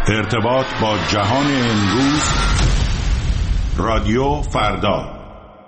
ارتباط با جهان امروز، رادیو فردا.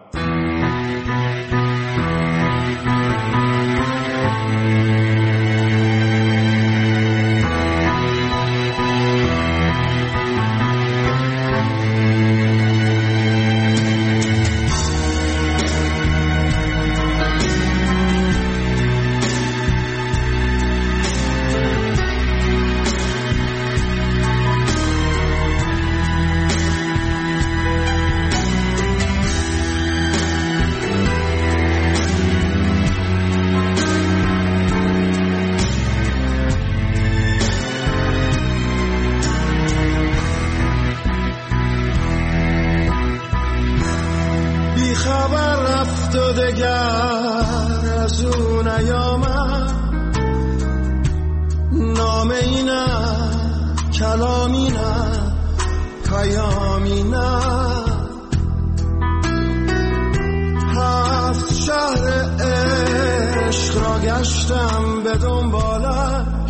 گشتم به دنبالش،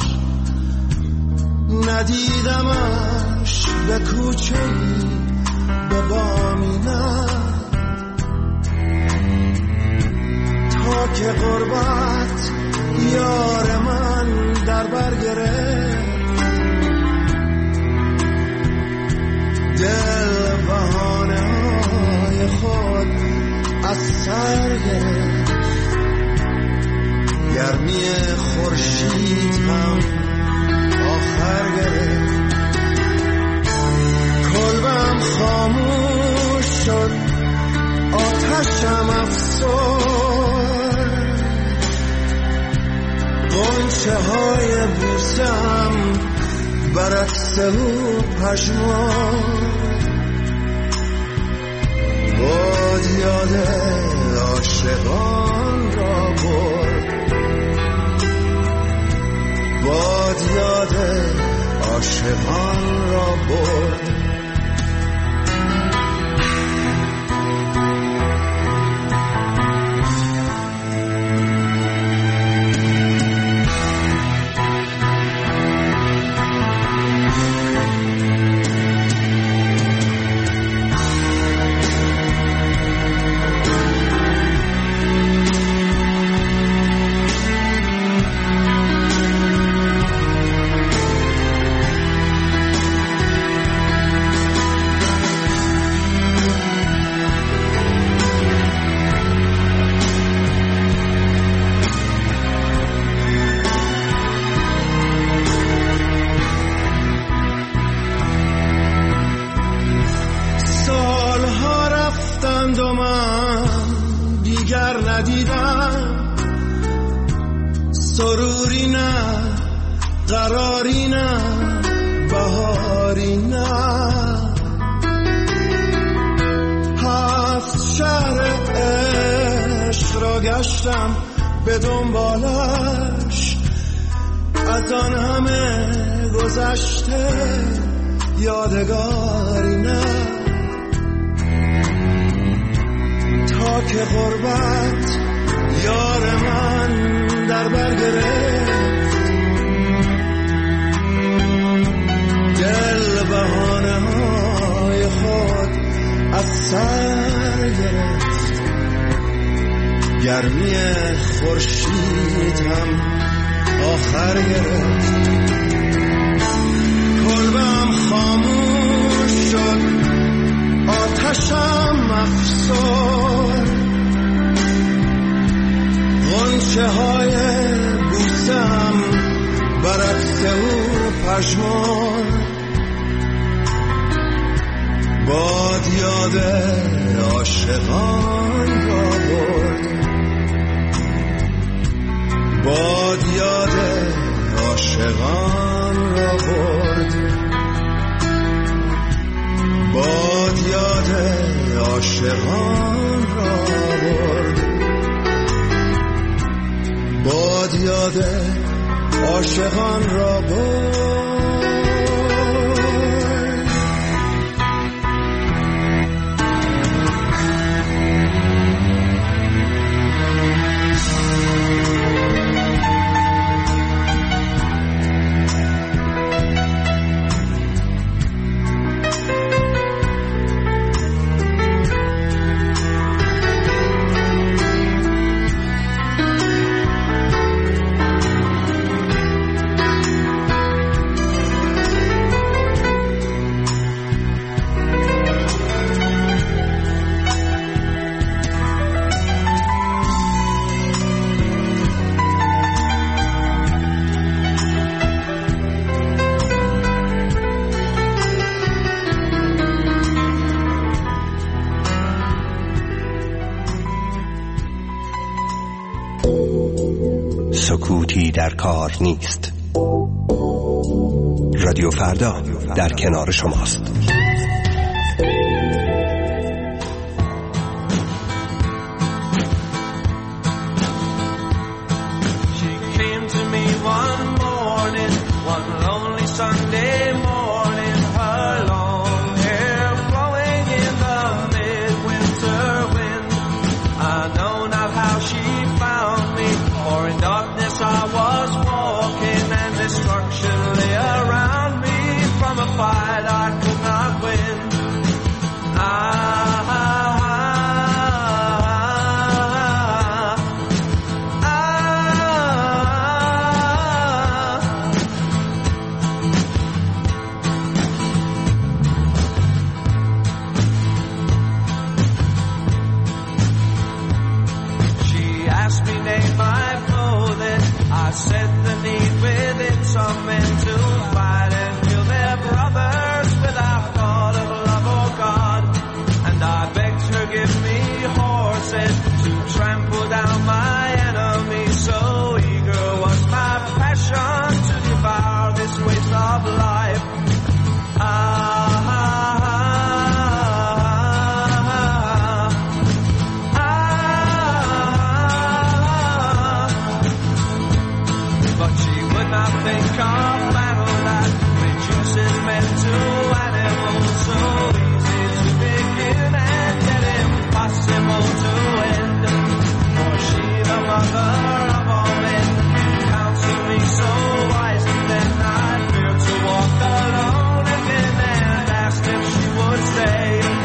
ندیدمش به کوچه‌ای به بامی نه، تا که غربت یار من در بر گرفت، دل بهانه های خود از سر گرفت، گرمی خورشید هم آخر گرفت، کلبم خاموش شد، آتشم افسرد، غنچه های بوسم برعکس او پژمرد، باد یاد عاشقان را برد، باد یاد عاشقان را برد. سروری نه، قراری نه، بهاری نه، هفت شهر عشق را گشتم به دنبالش، از آن همه گذشته یادگاری نه، تا که غربت یار من در بر گرفت، دل بهانه های خود از سر گرفت، گرمی خورشید هم آخر گرفت، کلبم خاموش شد، آتشم افسرد، غنچه های بوسم برعکس او پژمرد، باد یاد عاشقان را برد، باد یاد عاشقان را برد، باد یاد عاشقان را برد، باد یاد عاشقان را برد. در کار نیست. رادیو فردا در کنار شماست. Sunday morning, her long hair flowing in the midwinter wind. I know not how she found me, for in darkness I was walking, and destruction lay around me from a fight I could not win. I said the need within some men to fight and kill their brothers without thought of love or God. And I begged her give me horses to trample down my enemies. So eager was my passion to devour this waste of life. Think of battle that reduces men to animals, so easy to begin and yet impossible to end. For she, the mother of all men, counseled me so wisely, then I feared to walk alone again and asked if she would stay.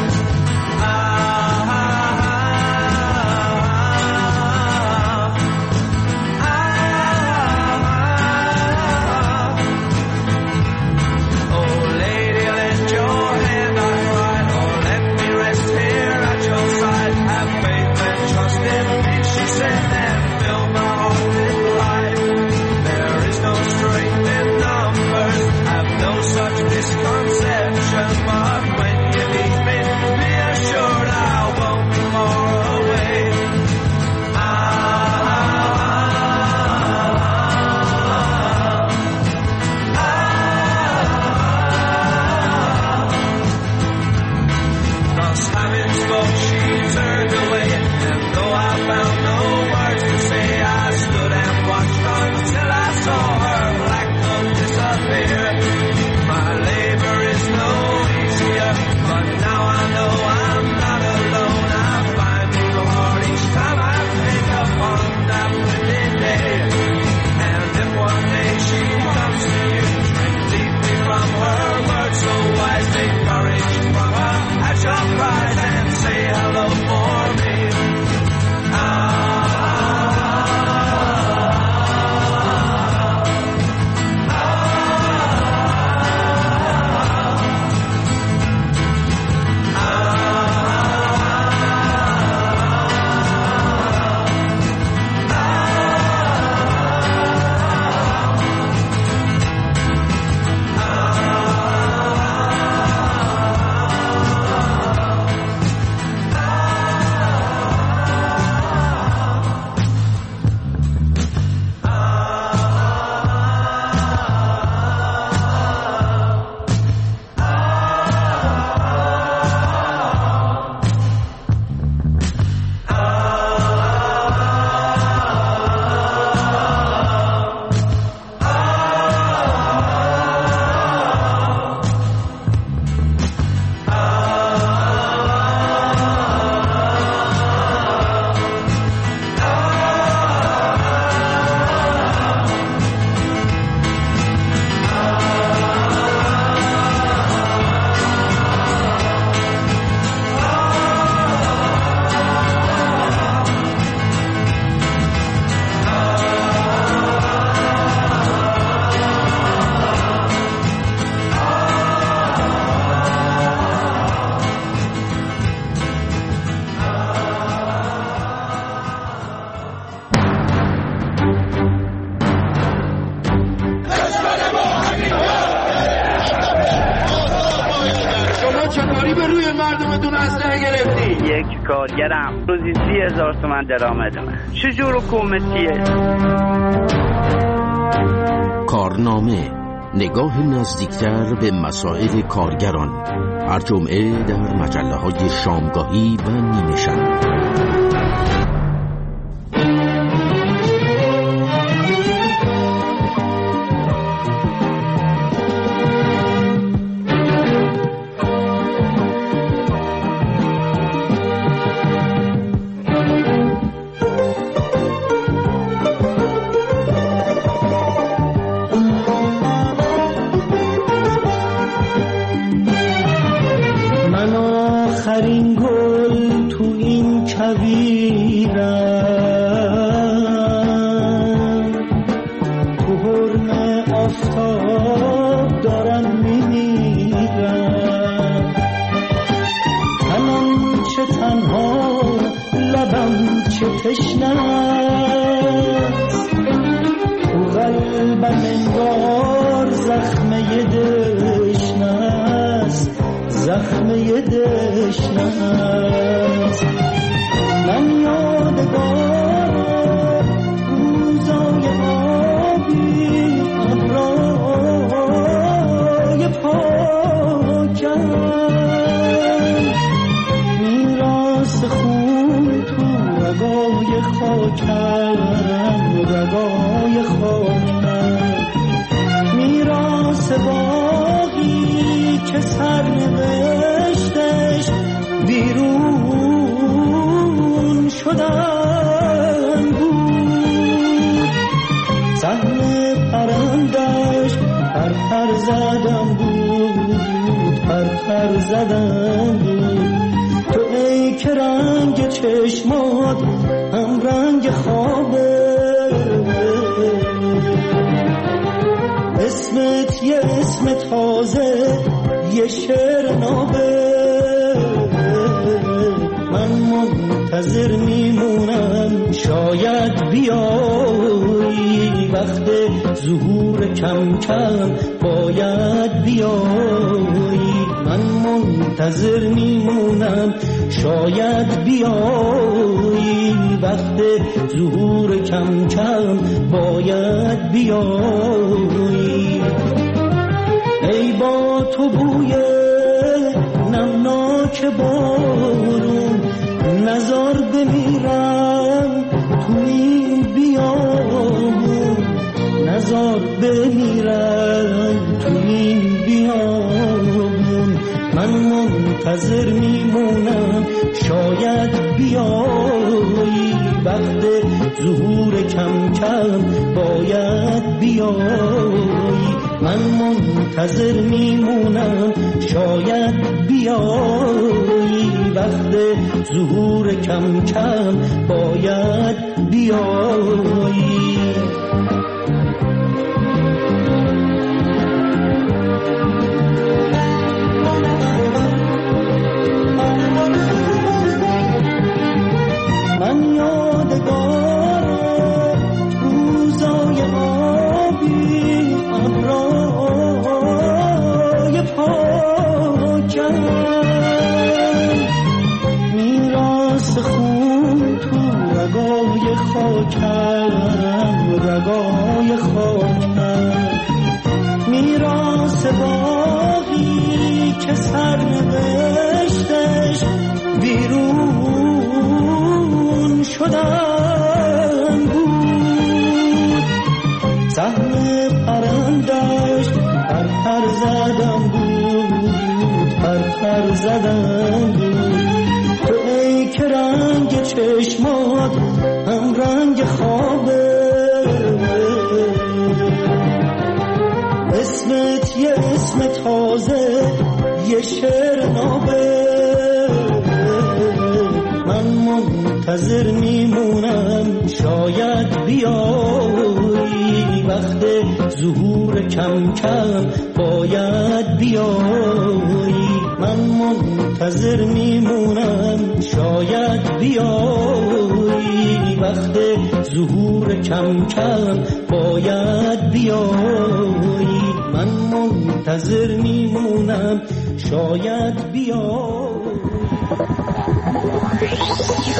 مردمتون اسلحه گرفتی؟ یک کارگرم روزی 30,000 تومان درآمد من. چه جور حکومتیه؟ کارنامه، نگاه نزدیکتر به مسائل کارگران، هر جمعه در مجله‌های شامگاهی و نیمه شب. آخرین گل تو این کویرم، تو حرم آفتاب دارم میمیرم. تنم چه تنها، لبم چه تشنه‌ست، تو قلبم انگار زخمه دشنه‌ست، زخمه دشنه‌ست. من یادگار روزای آبی، ابرای پاکم، میراث خون تو رگای خاکم، رگای خاکم، میراث باقی که سرنوشتش بیرون شدن بود. سهم پرندش پر زدن بود، پر زدن بود. تو ای که رنگ چشمات هم رنگ خوابه، اسمت یه اسم تازه، یه شعر نابه. من منتظر میمونم شاید بیایی، وقت ظهور کم کم باید بیایی. من منتظر میمونم شاید بیایی، وقت ظهور کم کم باید بیایی. ای با تو بوی نمناک بارون، نزار بمیرم تو این بیابون، نزار بمیرم تو این بیابون. من منتظر میمونم شاید بیایی، وقت ظهور کم کم باید بیایی. من منتظر میمونم شاید بیایی، وقت ظهور کم کم باید بیایی. من یادگار روزای آبی، ابرای پاکم، میراث خون تو رگای خاکم، رگای خاکم، میراث باقی که سرنوشتش بیرون شدن بود. سهم پرندش پر زدن بود، پر زدن بود. تو ای که رنگ چشمات هم رنگ خوابه، اسمت یه اسم تازه، یه شعر نابه. من منتظر میمونم شاید بیایی، وقت ظهور کم کم باید بیایی. من منتظر میمونم شاید بیایی، وقت ظهور کم کم باید بیایی. من منتظر میمونم شاید بیایی.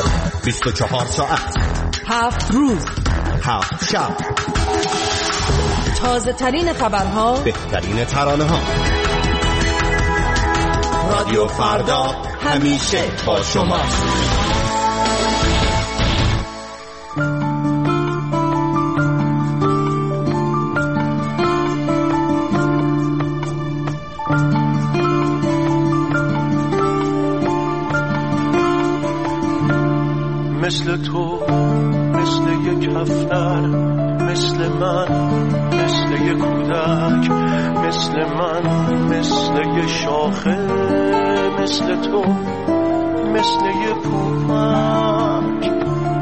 24 ساعت، 7 روز، 7 شب، تازه ترین خبرها، بهترین ترانه ها. رادیو فردا همیشه با شماست. مثل تو، مثل یک هفتر، مثل من، مثل یک کودک، مثل من، مثل یک شاخه، مثل تو، مثل یک پوپک،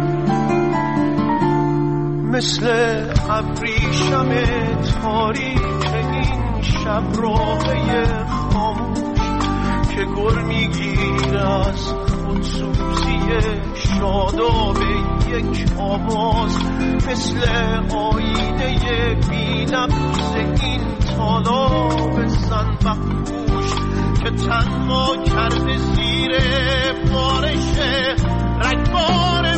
مثل ابریشم تاریک این شب راهی خاموش که گر میگیر از خودسوزی شاداب یک آواز، مثل آینه بی‌نقص این تالاب زنبقپوش که تنها کرده زیر بارش رگبار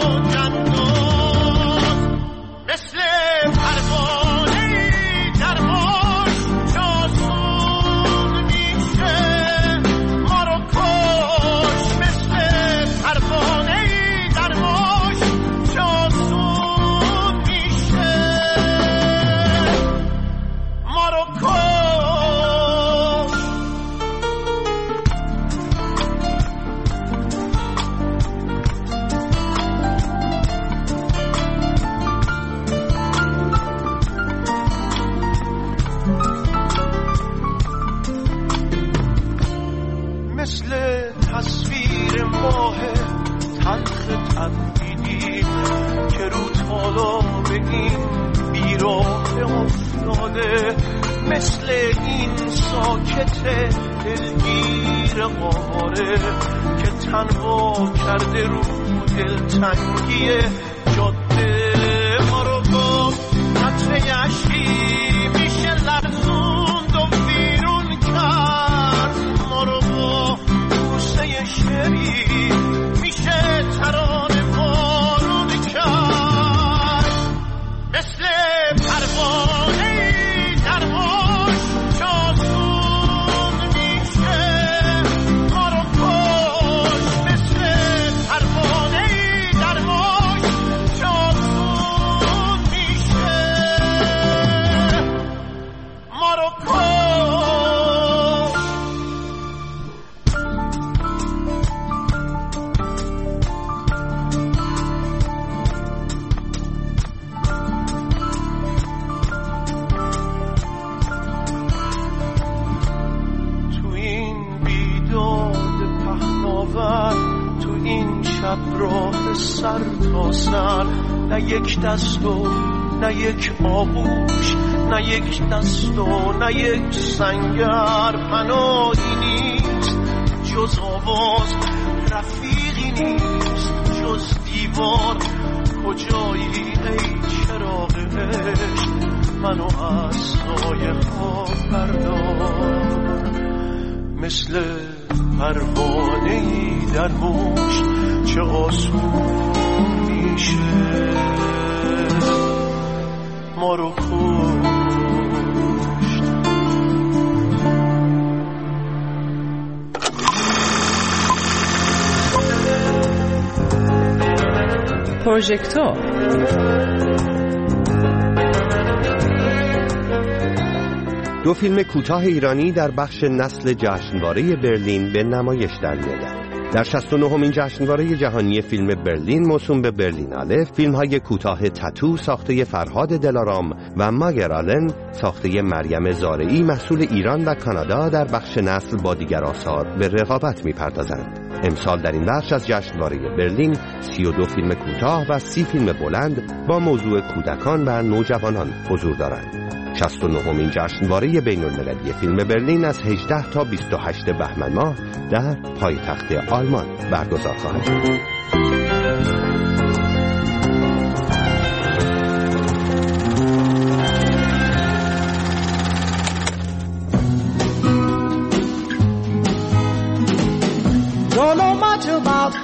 موجنداز، مثل پروانه‌ای در باش جاسون میشه ما رو کش، مثل پروانه‌ای در باش جاسون میشه ما رو کش. مثل تصویر ماه تلخ تبدیلی که رو تالاب این بیراه افتاده، مثل این ساکت دلگیر قاره که تنها کرده رو دلتنگی جاده، ما رو با قطره اشکی میشه لرزوند و بیرون کرد، ما رو با بوسه شری میشه ترانه بارون کرد، مثل پروانه‌ای در باش جاسون میشه ما رو کش، مثل پروانه‌ای در باش جاسون میشه ما رو کش. تو این بیداد پهناور، تو این شب راه سر تا سر، نه یک دست و نه یک آغوش، نه یک دست و نه یک سنگر، پناهی نیست جز آواز، رفیقی نیست جز دیوار، کجایی ای چراغ عشق منو از سایه ها بردار، مثل پروانه‌ای در مشت چه آسون میشه ما رو کشت. پروژکتور دو فیلم کوتاه ایرانی در بخش نسل جشنواره برلین به نمایش در می‌آیند. در 69مین جشنواره جهانی فیلم برلین موسوم به برلیناله، فیلم‌های کوتاه تتو ساخته فرهاد دلارام و ماگر آلن ساخته مریم زارعی محصول ایران و کانادا در بخش نسل با دیگر آثار به رقابت می‌پردازند. امسال در این بخش از جشنواره برلین 32 فیلم کوتاه و 30 فیلم بلند با موضوع کودکان و نوجوانان حضور دارند. 69مین جشنواره بین‌المللی فیلم برلین از 18 تا 28 بهمن ماه در پایتخت آلمان برگزار خواهد شد. Don't know much about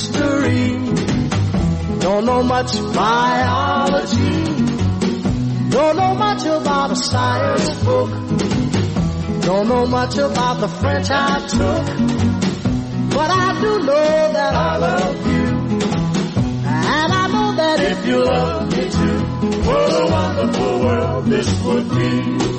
history, don't know much biology, Don't know much about a science book. Don't know much about the French I took. But I do know that I love you. And I know that if you love me too, what a wonderful world this would be.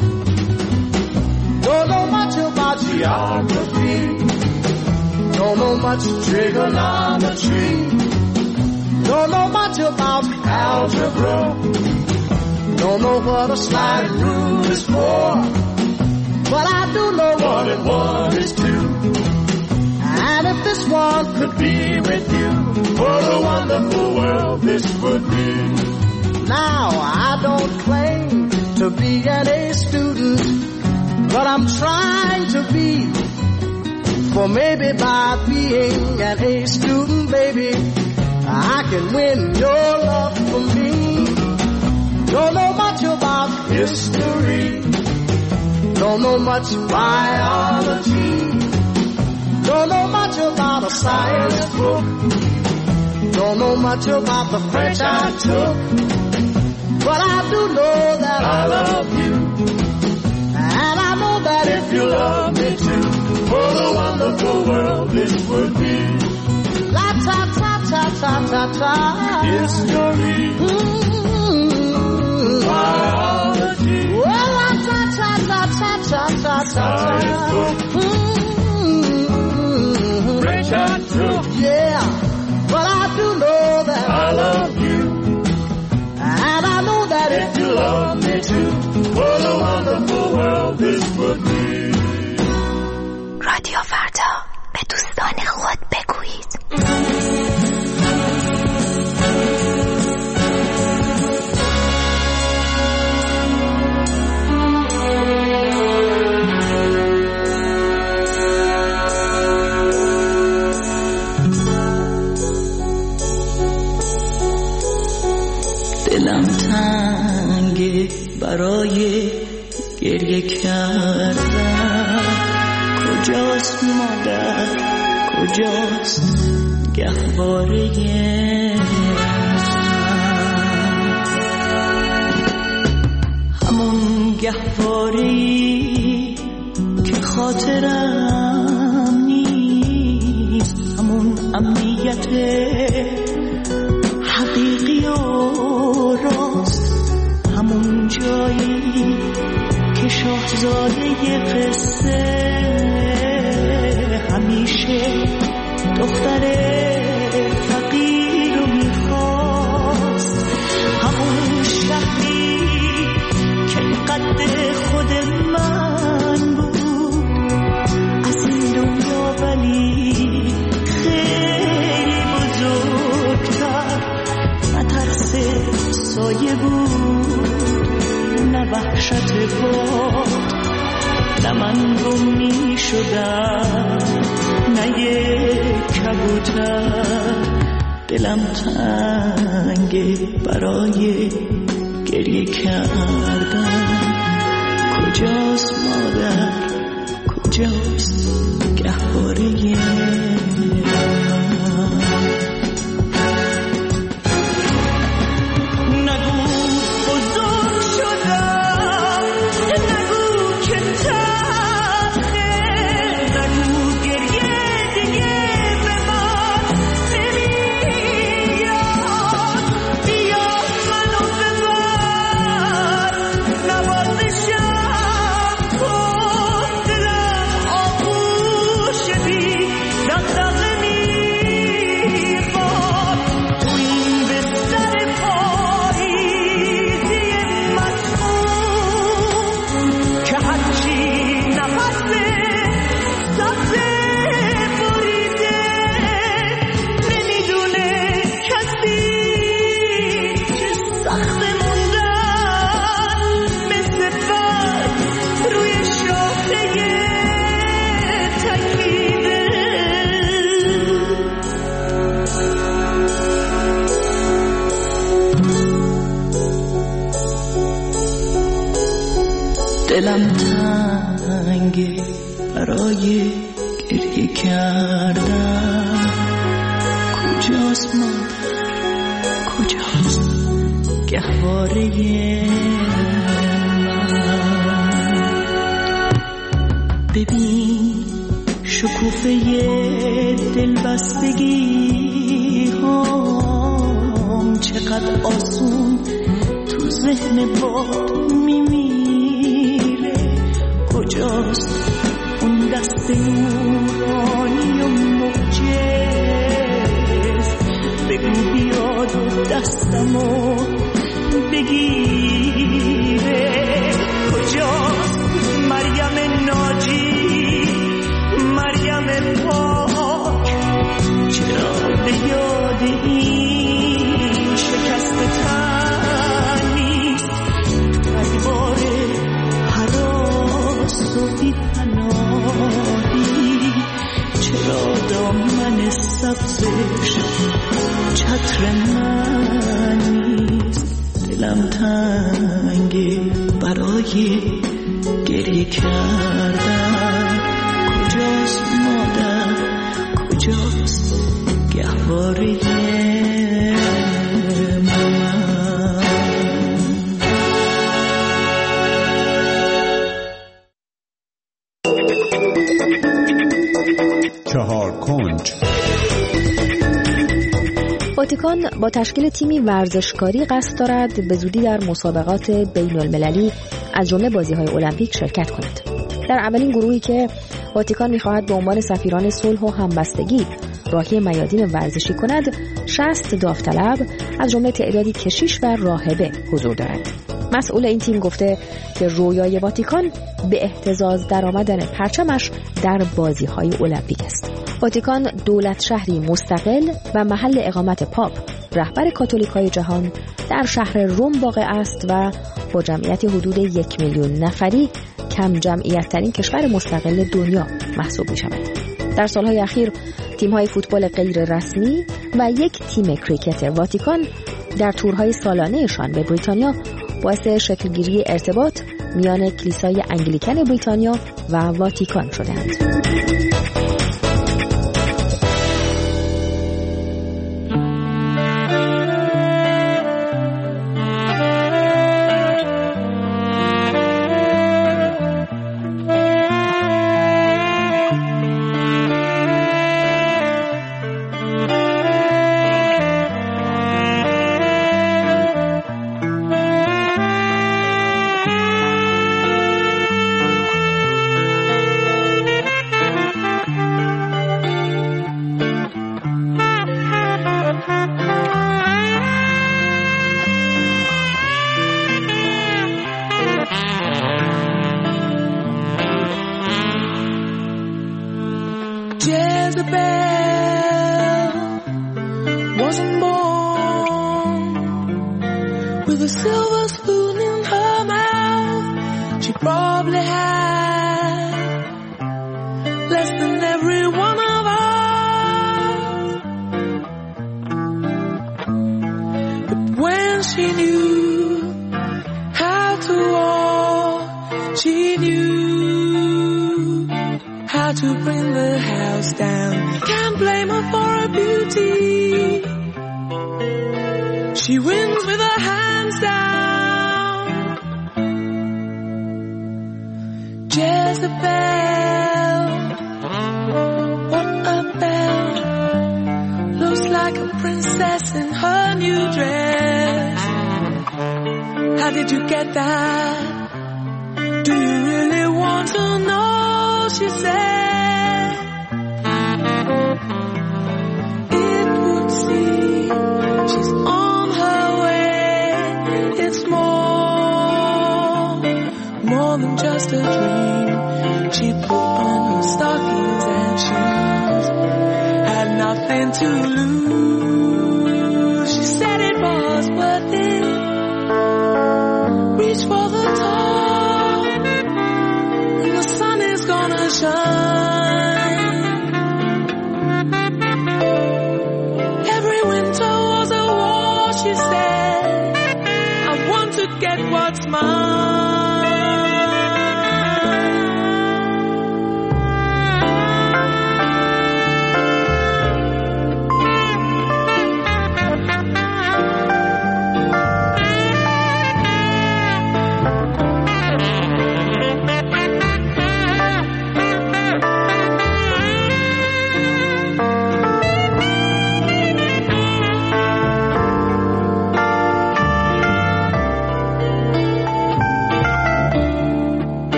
Don't know much about geography. Don't know much trigonometry. Don't know much about algebra. Don't know what a sliding rule is for. But I do know 1 and 1 is 2. And if this one could be with you, what a wonderful world this would be. Now I don't claim to be an A student, but I'm trying to be. For maybe by being an A student, baby, I can win your love for me. Don't know much about history. Don't know much biology. Don't know much about a science book. Don't know much about the French I took. But I do know that I love you. And I know that if you love me too, what a wonderful world this would be. La ta ta ta ta ta ta. History. Biology. Well, la ta ta ta ta ta ta ta. French I took. Yeah, but I do know that I love you. And I know that if you love me too, what a wonderful world this would be. رادیو فردا، به دوستان خود بگویید. دلم تنگه برای گریه کردن. کجاست مادر، کجاست گهواره همون گهواره‌ای که خاطرم نیست، همون امنیت حقیقی و راست، همون جایی که شاهزاده قصه همیشه دختر فقیر رو میخواست، همون شهری که قد خود من بود از این دنیا، ولی خیلی بزرگتر، نه ترس سایه بود، نه وحشت باد، نه من گم می شدم، نه یک کبوتر. دلم تنگه برای گریه کردن. کجاست مادر، کجاست گهواره دلم تنگه برای گریه کردن. کجاست مادر، کجاست گهواره ببین شکوفه دلبستگی هم چقدر آسون تو ذهن باد میمیره. کجاست اون دست نورانی و معجز؟ بگو بیاد و دستمو بگیره. کجاست مریم ناجی، مریم پاک؟ چرا به یاد این شکست تن نیست؟ تو ادوار هراس و بی‌پناهی چرا دامن سبزش چتر من نیست؟ دلم تنگه برای گریه کردن. کجاست مادر، کجاست گهواره من؟ چهار کنج. واتیکان با تشکیل تیمی ورزشکاری قصد دارد به زودی در مسابقات بین المللی از جمله بازی‌های المپیک شرکت کند. در اولین گروهی که واتیکان می‌خواهد به عنوان سفیران صلح و همبستگی راهی میادین ورزشی کند، 60 داوطلب از جمله تعدادی کشیش و راهبه حضور دارند. مسئول این تیم گفته که رویای واتیکان به اهتزاز درآمدن پرچمش در بازی‌های المپیک است. واتیکان دولت شهری مستقل و محل اقامت پاپ، رهبر کاتولیک‌های جهان، در شهر روم واقع است و با جمعیت حدود 1 میلیون نفری کم جمعیت ترین کشور مستقل دنیا محسوب می شود. در سالهای اخیر تیم‌های فوتبال غیر رسمی و یک تیم کریکت واتیکان در تورهای سالانه‌شان به بریتانیا باعث شکلگیری ارتباط میان کلیسای انگلیکن بریتانیا و واتیکان شدند.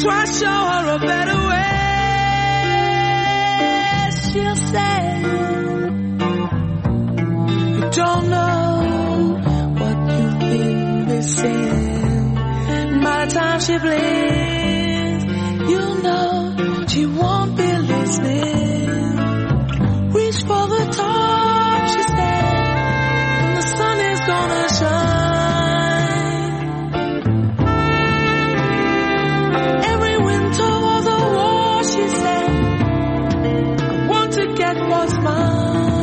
So I show her a better way. She'll say, you don't know what you've been missing. By the time she blinks, you know she won't be listening. Reach for the top, she said, and the sun is gonna shine. Every winter was a war, she said. I want to get what's mine.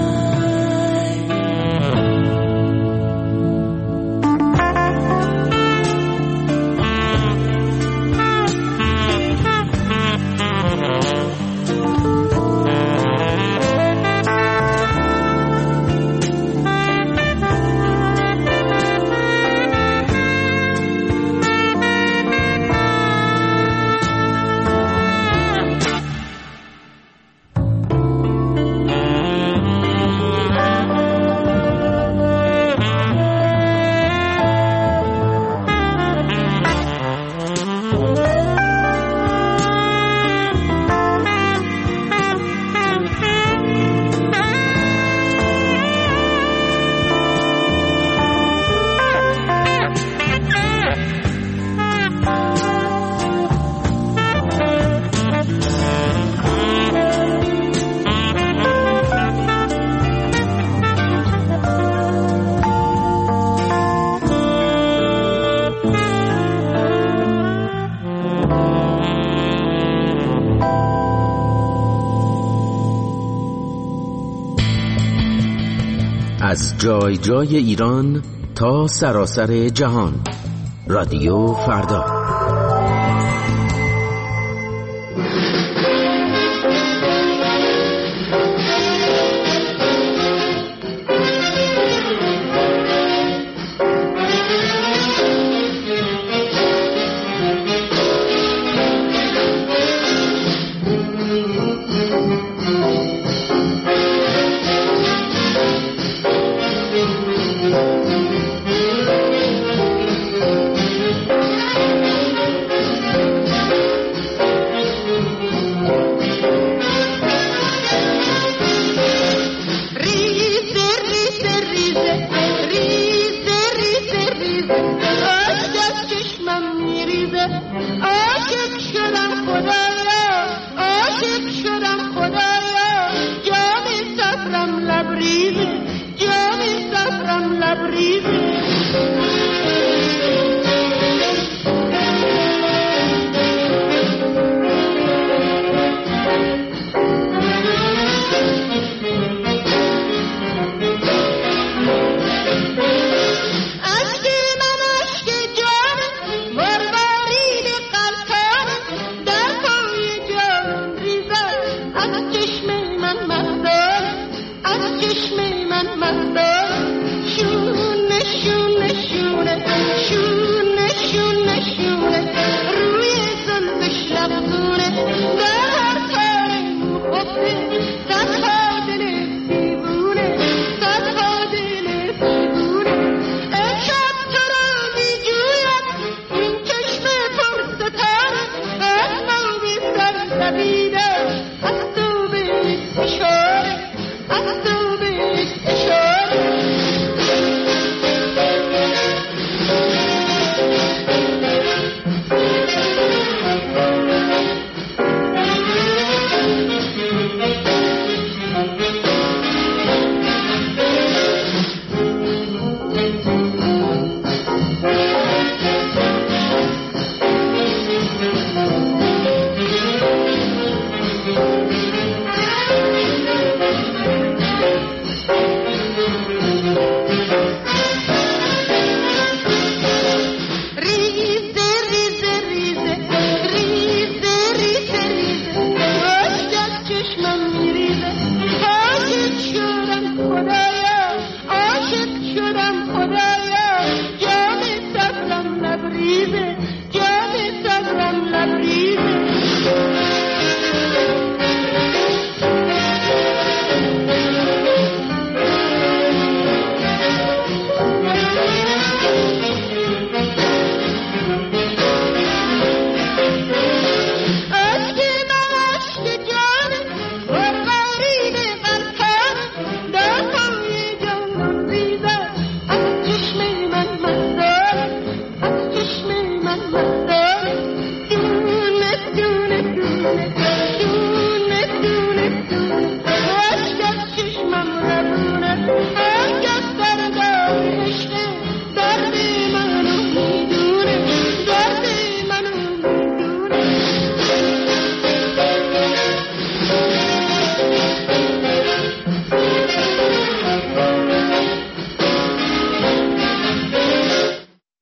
از جای جای ایران تا سراسر جهان. رادیو فردا.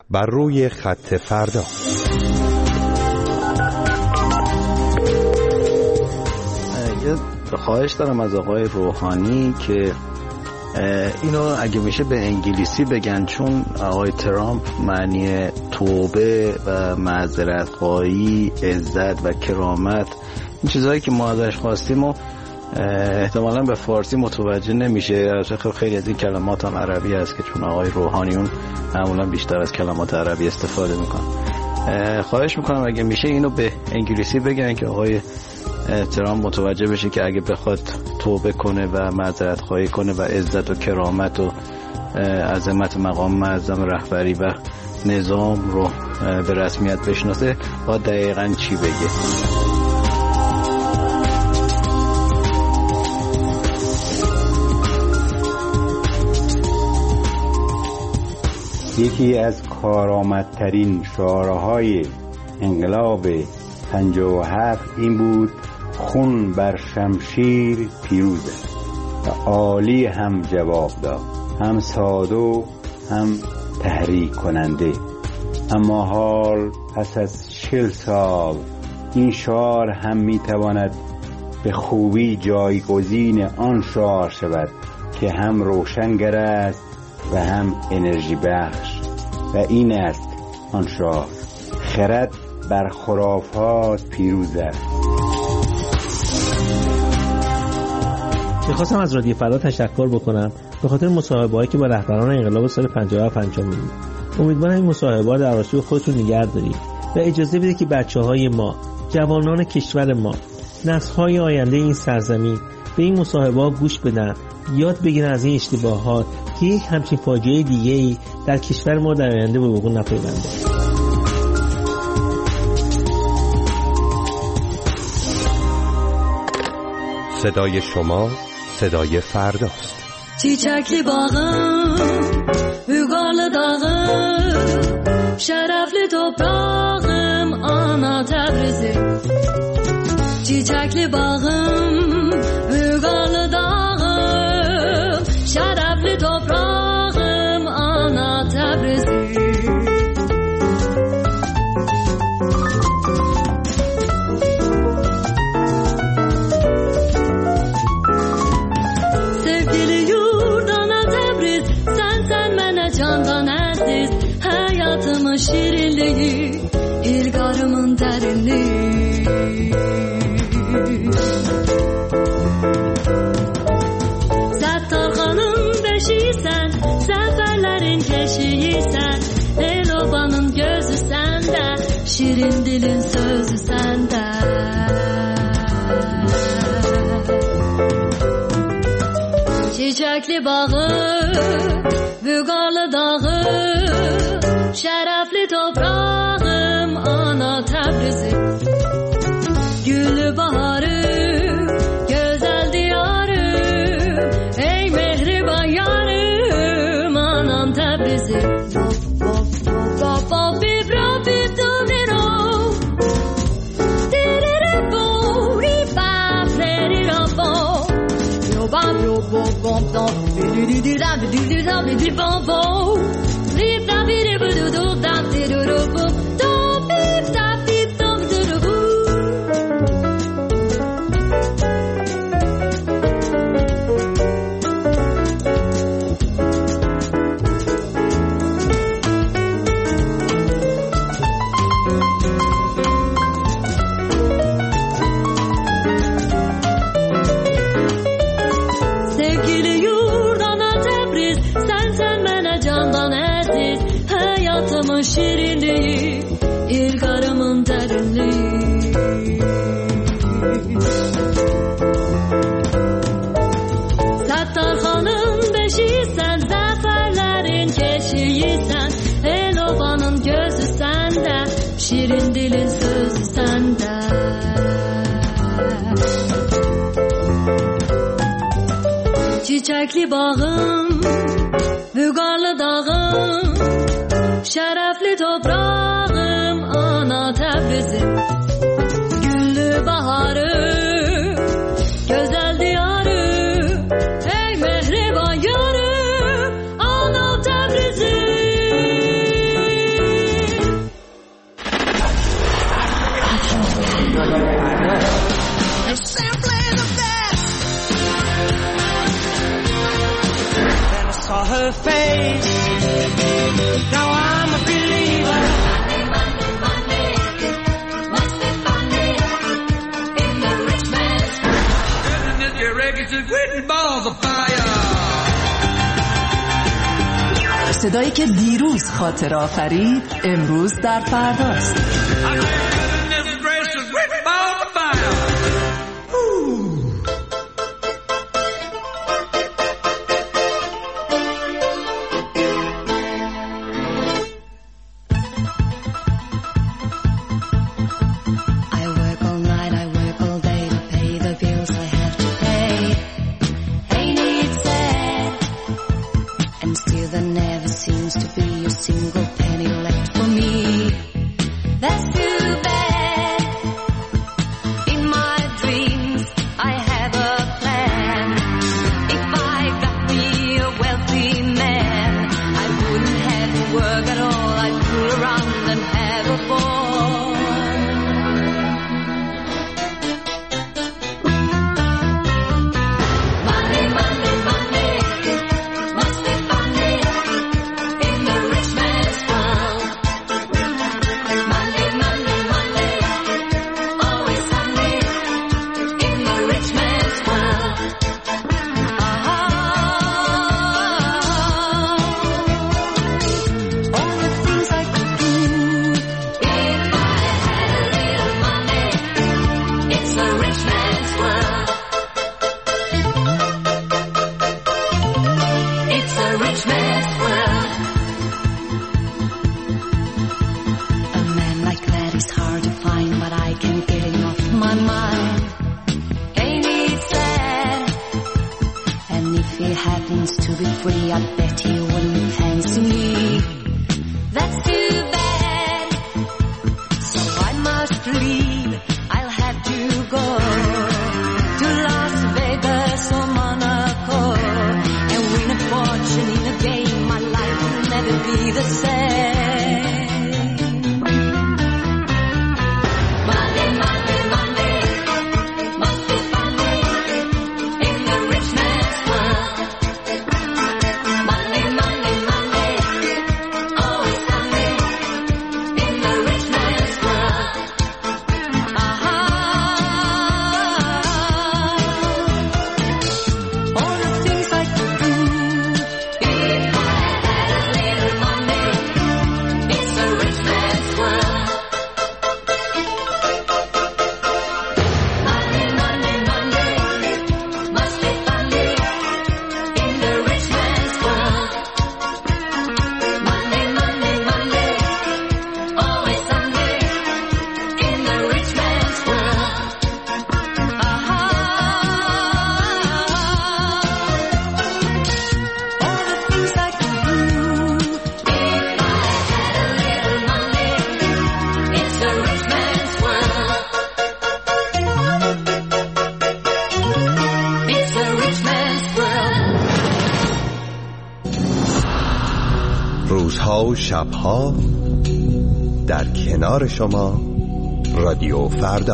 بر روی خط فردا. یه خواهش دارم از آقای روحانی که اینو اگه میشه به انگلیسی بگن، چون آقای ترامپ معنی توبه و معذرت خواهی، عزت و کرامت، این چیزهایی که ما ازش خواستیم و احتمالاً به فارسی متوجه نمیشه. خیلی از این کلمات هم عربی هست که چون آقای روحانیون معمولاً بیشتر از کلمات عربی استفاده میکنن. خواهش میکنم اگه میشه اینو به انگلیسی بگن که آقای ترامپ متوجه بشه که اگه بخواد توبه کنه و معذرت خواهی کنه و عزت و کرامت و عظمت مقام معظم رهبری و نظام رو به رسمیت بشناسه، باید دقیقاً چی بگه. یکی از کارآمدترین شعارهای انقلاب 57 این بود: خون بر شمشیر پیروزه. و عالی هم جواب داد، هم ساده و هم تحریک کننده. اما حال پس از 40 سال این شعار هم میتواند به خوبی جایگزین آن شعار شود که هم روشنگر است و هم انرژی بخش، و این است آن شعار: خرد بر خرافات پیروز است. میخواستم از رادیو فردا تشکر بکنم به خاطر مصاحبه‌هایی که با رهبران انقلاب سال 57 انجام میدید. امیدوارم این مصاحبه‌ها در آرشیو خودتون نگه دارید و اجازه بدید که بچه‌های ما، جوانان کشور ما، نسل‌های آینده این سرزمین به این مصاحبه‌ها گوش بدن، یاد بگیرن از این اشتباهات که یک همچین فاجعه دیگه‌ای در کشور ما در آینده به وقوع نپیونده. صدای شما صدای فرداست. چیچکلی باغم بگال داغم شرفلی toprağım ana Təbrizim. Çiçekli bağım bugal dağım şerefli toprağım ana Təbrizim. Şirinliği, ilgarımın derinliği. Settarxanın beşiysen, seferlerin keşiysen, el obanın gözü sende, şirin dilin sözü sende. Çiçekli bağı, bügarlı dağı, şerefli toprağım ana Təbrizim. Güllü baharım, güzel diyarım, ey mehriban yarım anam Təbrizim. Şirinliği, ilgarımın derinliği. Settarxanın beşiysen, zaferlerin keşiysen, el obanın gözü sende, şirin dilin sözü sende. Çiçekli bağım, bügarlı dağım, şerefli toprağım ana Təbrizim. Güllü baharım, güzel diyarım, ey mehriban yarım ana Təbrizim. صدایی که دیروز خاطر آفرید امروز در فرداست. روزها و شبها در کنار شما رادیو فردا.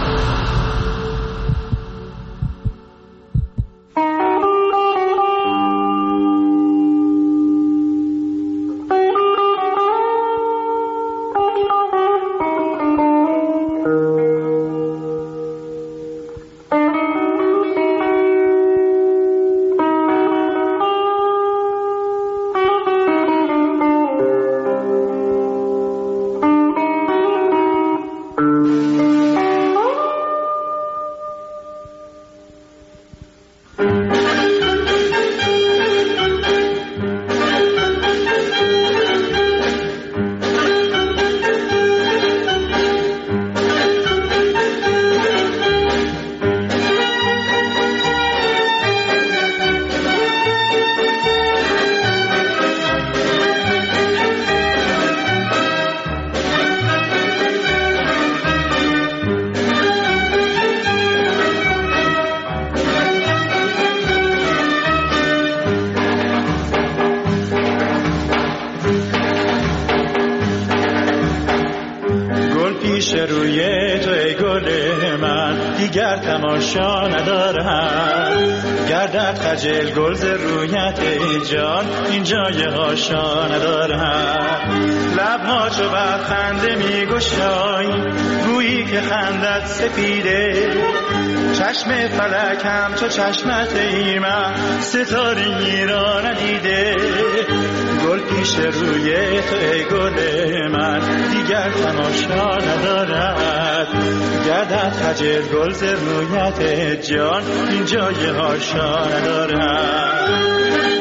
دیگر تماشا ندارم، گردد خجل گل ز رویت ای جان، این جای هاشا ندارم. لبها چو بر خنده می گشایی، گویی که خندت سپیده، چشم فلک هم چو چشمت ای من، ستاره‌ای را ندیده. گل پیش روی تو ای گل من دیگر تماشا ندارد، گردد خجل گل ز رویت جان این جای هاشا ندارد.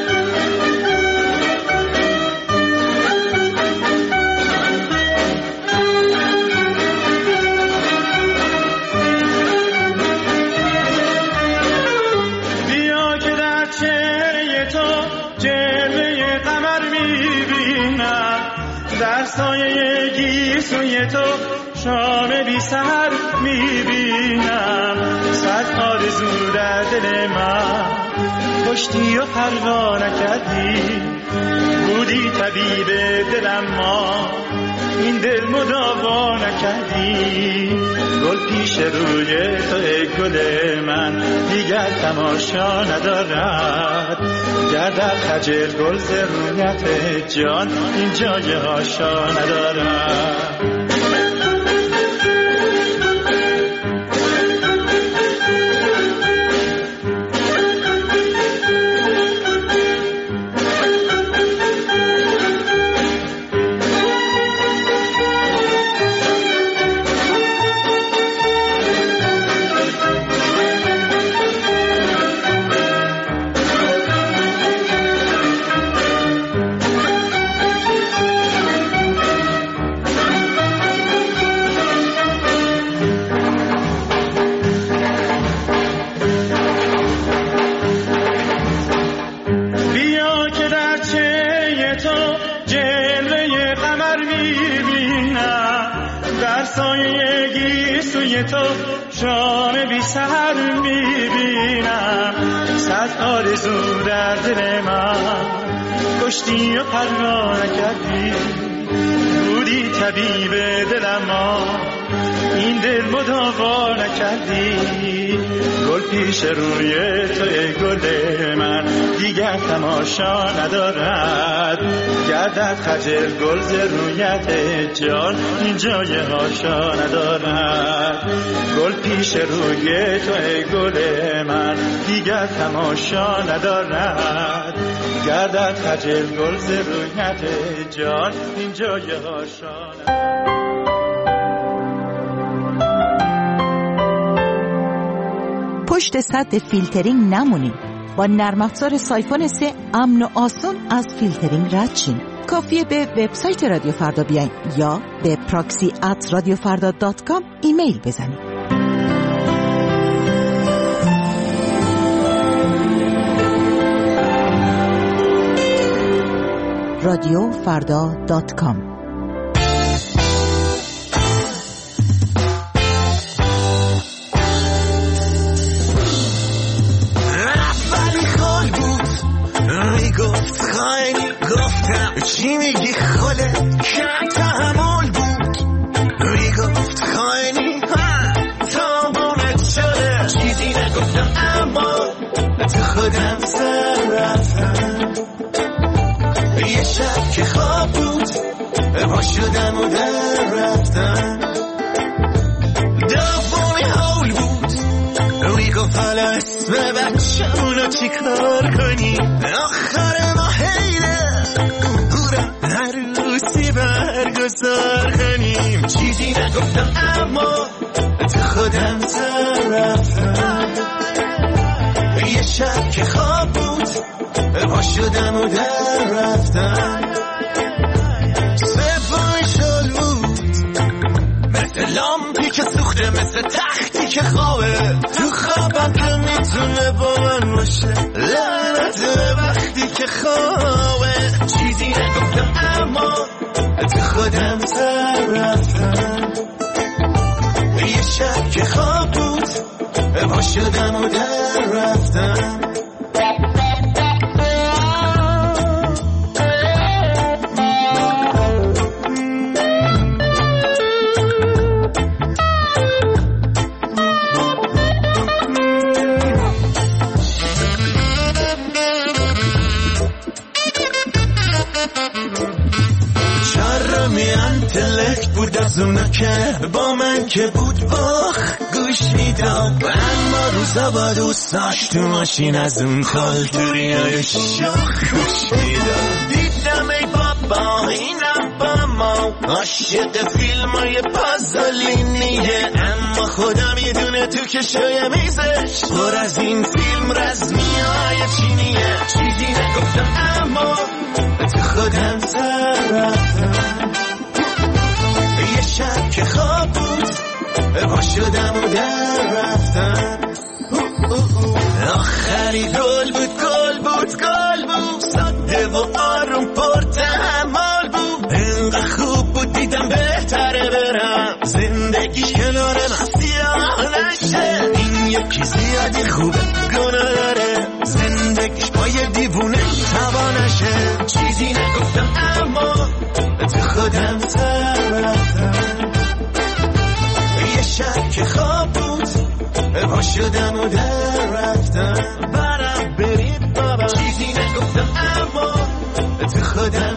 در سایه گیسوی تو شام بی سحر میبینم، صد آرزو در دل من کشتی و پروا نکردی، بودی طبیب دلم ما این دل مداوا نکردی. گل پیش روی تو ای گل من دیگر تماشا ندارد، گردد خجل گل ز رویت جان این جای هاشا ندارد. تو شام بی سحر میبینم، صد آرزو در دل من کشتی و پروا نکردی، بودی طبیب دلم ما این دل مداوا نکردی. گل پیش روی تو ای گل من دیگر تماشا ندارد، گردد خجل گل ز رویت جان این جای هاشا ندارد. گل پیش روی تو ای گل من دیگر تماشا ندارد، گردد خجل گل ز رویت جان این جای هاشا ندارد. پشت سد فیلترینگ نمونید. با نرم افزار سایفون 3 امن و آسون از فیلترینگ رد شین. کافیه به وبسایت رادیو فردا بیاین یا به proxy@radiofarda.com ایمیل بزنید. radiofarda.com چی میگی خاله که تحمل بود، میگفت خاینی تابونت شده، چیزی نگفتم اما تو خودم سر رفتم. یه شب که خواب بود با شدم و در رفتم، دومی حول بود میگفت حالا اسم بچه‌مونو چی کار کنی، آخر ما حیله عروسی برگزار کنیم. چیزی نگفتم اما تو خودم سر رفتم. یه شب که خواب بود با شدم و در رفتم، سپای شل بود مثل لامپی که سوخته، مثل تختی که خوابه تو خوابم که میتونه با من باشه، لعنته وقتی که خوابه. چیزی نگفتم اما تو خودم سر رفتم. یه شب که خواب بود با شدم و در رفتم. بود از اونا که با من که بود باخ گوش میدم، اما روزا با دوستاش تو ماشین از اون خالتوری های شاخ گوش میدم. دیدم با اینم با ما عاشق فیلمای پازلینیه، اما خدا میدونه تو کشوی میزش پر از این فیلم رسمیای چینیه. چیزی نگفتم اما تو خودم رفتم، یه شب که خواب بود پا شدم و در رفتم. آخری گل بود ساده و آروم پر تحمل بود، اینقدر خوب بود دیدم بهتره برم زندگیش کنار من سیاه نشه. این یکی زیادی خوبه گناه داره، زندگیش با یه دیوونه توانشه. چیزی نگفتم اما تو خودم رفتم، یه شب که خواب بود پا شدم و در رفتم. برم برید بابا، چیزی نگفتم اما تو خودم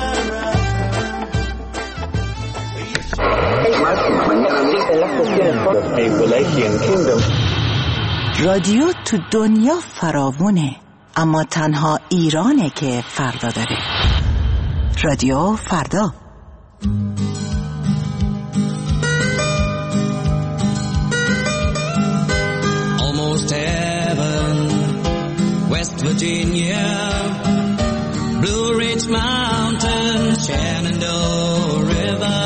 رادیو تو دنیا فراوونه، اما تنها ایرانه که فردا داره. رادیو فردا. Almost heaven, West Virginia, Blue Ridge Mountains, Shenandoah River.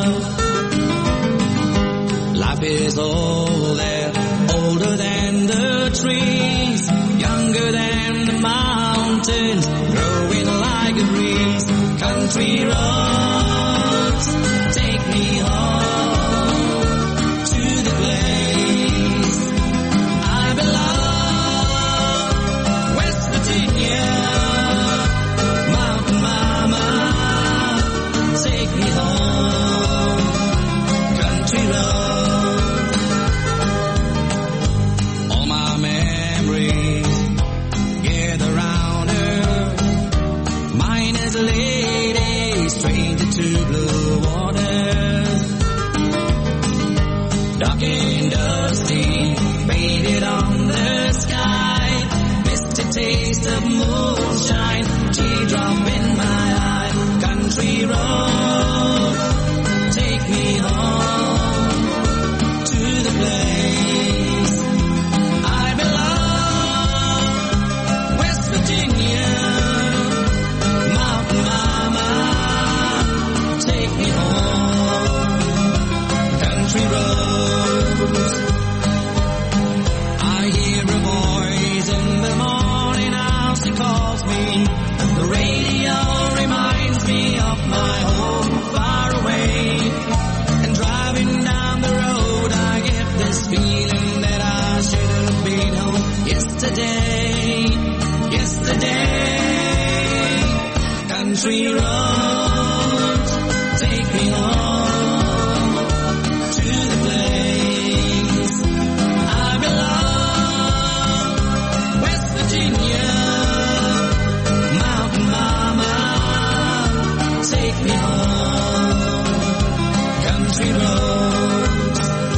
Life is old there, older than the trees, younger than the mountains, growing like a breeze. Country roads, take me home to the place I belong. West Virginia, mountain mama, take me home. Country roads, all my memories gather round her. Mine is a lady, stranger to blue waters, dark and dusty, faded on the sky. Missed a taste of moonshine, teardrop in my eye. Country road, take me home to the place I belong. West Virginia, mountain mama, take me home. Country roads. I hear a voice in the morning house, it calls me. The radio reminds me of my home far away. And driving down the road, I get this feeling that I should have been home yesterday. Country roads, take me home to the place I belong. West Virginia, mountain mama, take me home. Country roads,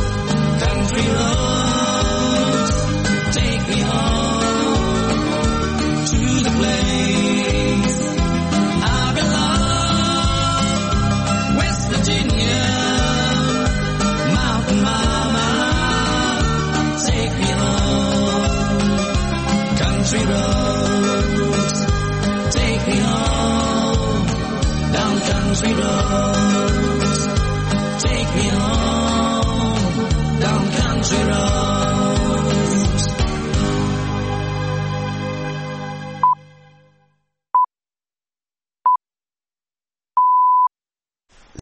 take me home to the place I belong. West Virginia, mountain mama, take me home. Country roads, take me home. Down country roads, take me home.